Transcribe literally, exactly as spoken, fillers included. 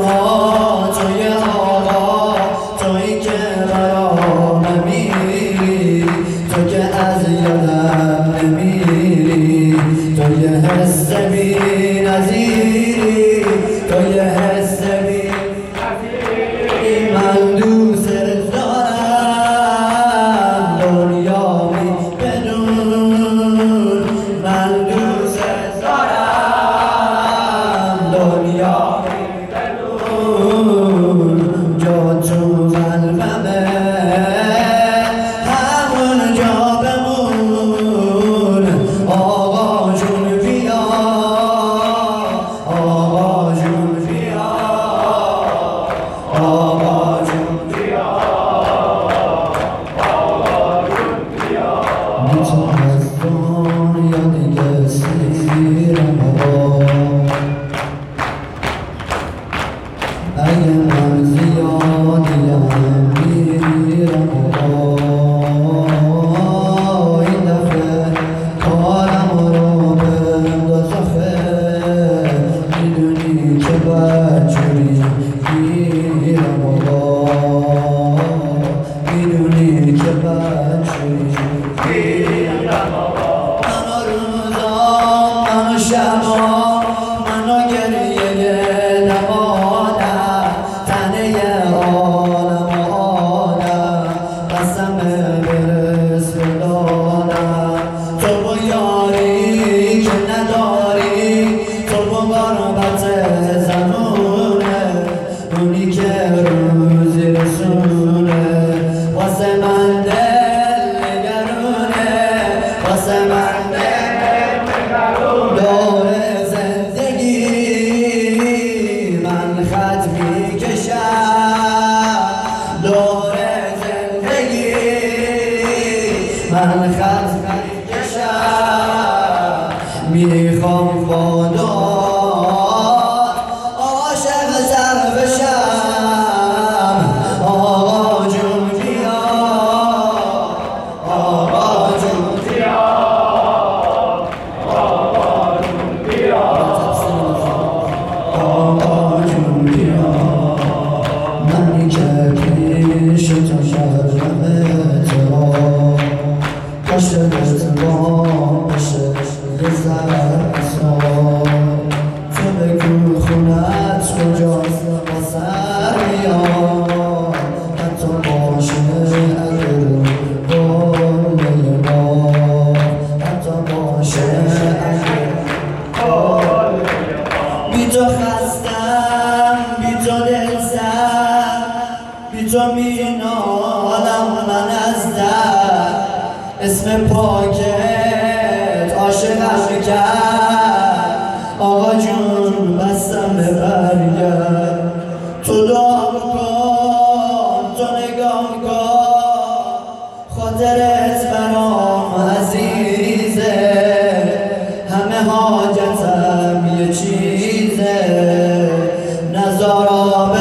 ها توی آقا، توی که برام نمیری، تو که از یادم نمیری، تو یه حس بی نظیری، تو یه حس بی نظیری. من دوست دارم دنیا می بدون، من دوست دارم دنیا می بدون، جا تو قلبمه همون جا بمون. آقا جون بیا، آقا جون بیا، آقا جون بیا، آقا جون بیا. میتون از دنیا دیگه سیرم آقا، اگه من زیادیم میرم آقا. این دفعه کارم رو بنداز آخه، میدونی که بدجوری میرم آقا، میدونی که بدجوری میرم آقا. منو روزا، منو شبا، منو گریه نمادم، تنه عالم و آدم، قسم برس دادم. تو با یاری که نداری، تو با غربت زمونه، اونی که روزی رسونه، واسه من دل نگرونه، واسه من دل نگرونه. دور زندگی من خط میکشم، دور زندگی من خط میکشم. میخوام با داد عاشق سر بشم. آقا جون بیا، آقا جون بیا، آقا جون بیا، آقا جون بیا. منی که پیش تو شرمه تو، عاشقت با بشه یه زرسا. تو بگو خونت کجاست با سر میاد، حتی باشه اگر گل ما، حتی باشه اگر گل. بی تو خستم، بی تو دل سر، بی تو مینالم من از در. اسم پاکت عاشقم کرد، آقا جون بستم به برگرد. تو دعا کن، تو نگاه کن، خاطرت برام عزیزه، همه حاجتم یه چیزه، نزار